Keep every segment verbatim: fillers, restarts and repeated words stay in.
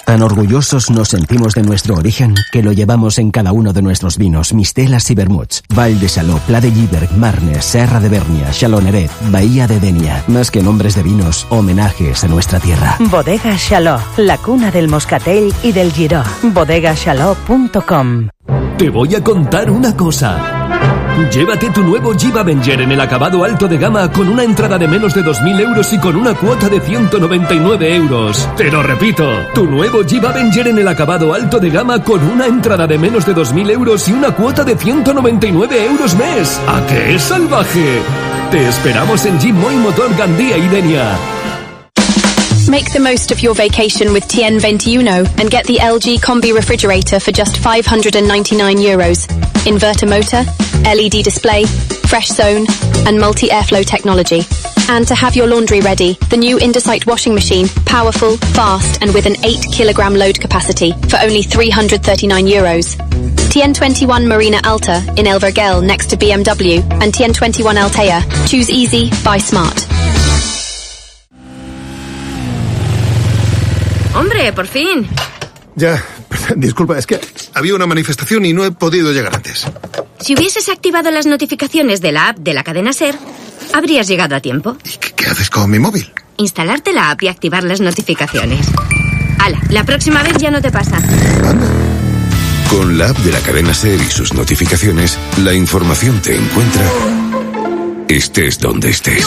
Tan orgullosos nos sentimos de nuestro origen que lo llevamos en cada uno de nuestros vinos, mistelas y vermuts. Val de Saló, Pla de Lliberg, Marne, Serra de Bernia, Chaloneret, Bahía de Denia. Más que nombres de vinos, homenajes a nuestra tierra. Bodega Chaló, la cuna del moscatel y del giró. bodega chaló punto com. Te voy a contar una cosa. Llévate tu nuevo Jeep Avenger en el acabado alto de gama con una entrada de menos de dos mil euros y con una cuota de ciento noventa y nueve euros. Te lo repito, tu nuevo Jeep Avenger en el acabado alto de gama con una entrada de menos de dos mil euros y una cuota de ciento noventa y nueve euros mes. ¿A qué es salvaje? Te esperamos en Jeep Moy Motor Gandía y Denia. Make the most of your vacation with T N veintiuno and get the L G Combi refrigerator for just five hundred ninety-nine euros. Inverter motor, L E D display, fresh zone, and multi-airflow technology. And to have your laundry ready, the new Indesight washing machine, powerful, fast, and with an eight kilogram load capacity for only three hundred thirty-nine euros. T N twenty-one Marina Alta in Elvergel next to B M W and T N twenty-one Altea. Choose easy, buy smart. ¡Hombre, por fin! Ya, disculpa, es que había una manifestación y no he podido llegar antes. Si hubieses activado las notificaciones de la app de la cadena SER, habrías llegado a tiempo. ¿Y qué, qué haces con mi móvil? Instalarte la app y activar las notificaciones. ¡Hala! La próxima vez ya no te pasa. Anda. Con la app de la cadena SER y sus notificaciones, la información te encuentra estés donde estés.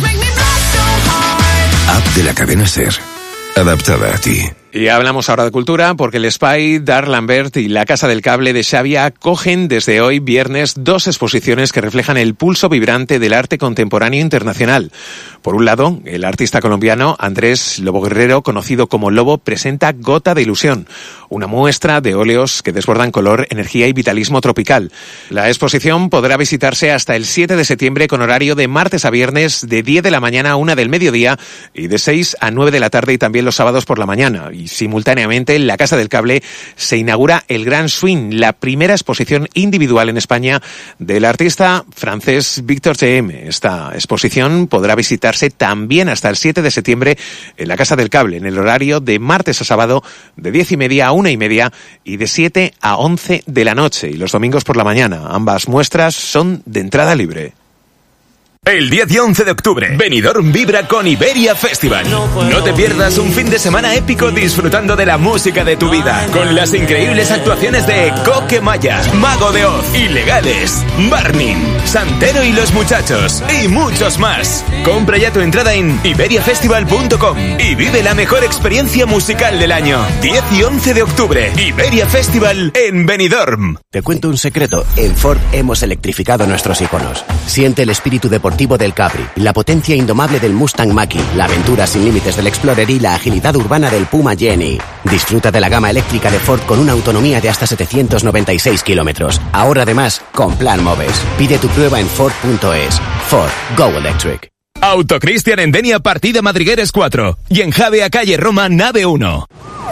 App de la cadena SER. Adaptada a ti. Y hablamos ahora de cultura porque el Espai d'Art Lambert y la Casa del Cable de Xàbia acogen desde hoy viernes dos exposiciones que reflejan el pulso vibrante del arte contemporáneo internacional. Por un lado, el artista colombiano Andrés Lobo Guerrero, conocido como Lobo, presenta Gota de Ilusión, una muestra de óleos que desbordan color, energía y vitalismo tropical. La exposición podrá visitarse hasta el siete de septiembre con horario de martes a viernes de diez de la mañana a una del mediodía y de seis a nueve de la tarde y también los sábados por la mañana. Y simultáneamente en la Casa del Cable se inaugura el Grand Swing, la primera exposición individual en España del artista francés Victor G M. Esta exposición podrá visitarse también hasta el siete de septiembre en la Casa del Cable, en el horario de martes a sábado de diez y media a una y media y de siete a once de la noche y los domingos por la mañana. Ambas muestras son de entrada libre. El diez y once de octubre, Benidorm vibra con Iberia Festival. No te pierdas un fin de semana épico disfrutando de la música de tu vida, con las increíbles actuaciones de Coque Maya, Mago de Oz, Ilegales, Barnin, Santero y los Muchachos, y muchos más. Compra ya tu entrada en iberia festival punto com y vive la mejor experiencia musical del año. diez y once de octubre, Iberia Festival en Benidorm. Te cuento un secreto, en Ford hemos electrificado nuestros iconos. Siente el espíritu deportivo del Capri, la potencia indomable del Mustang Mach-E, la aventura sin límites del Explorer y la agilidad urbana del Puma Jenny. Disfruta de la gama eléctrica de Ford con una autonomía de hasta setecientos noventa y seis kilómetros. Ahora además con Plan Moves. Pide tu prueba en Ford punto es. Ford, Go Electric. Autocristian en Denia, partida Madrigueres cuatro. Y en Javea, calle Roma, nave uno.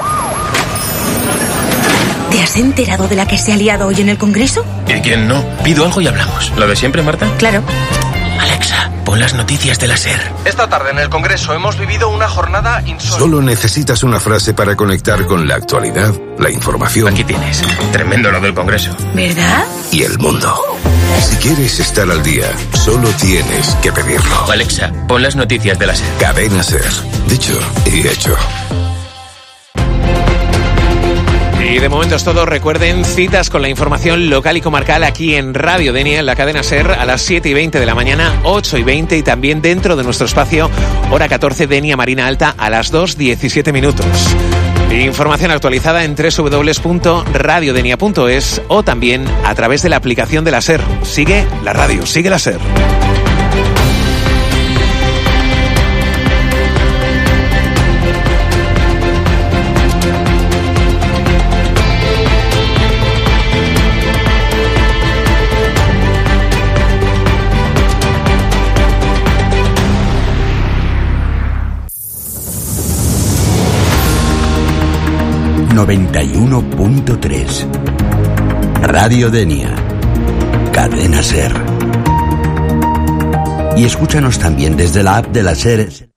¿Te has enterado de la que se ha liado hoy en el Congreso? ¿Y quién no? Pido algo y hablamos. ¿Lo de siempre, Marta? Claro. Alexa, pon las noticias de la SER. Esta tarde en el Congreso hemos vivido una jornada insólita. Solo necesitas una frase para conectar con la actualidad, la información. Aquí tienes. Tremendo lo del Congreso. ¿Verdad? Y el mundo. Si quieres estar al día, solo tienes que pedirlo. Alexa, pon las noticias de la SER. Cadena SER. Dicho y hecho. Y de momento es todo. Recuerden, citas con la información local y comarcal aquí en Radio Denia, en la cadena SER, a las siete y veinte de la mañana, ocho y veinte, y también dentro de nuestro espacio, hora catorce, Denia Marina Alta, a las dos diecisiete minutos. Información actualizada en doble u doble u doble u punto radio denia punto es o también a través de la aplicación de la SER. Sigue la radio, sigue la SER. noventa y uno punto tres. Radio Denia. Cadena SER. Y escúchanos también desde la app de la SER.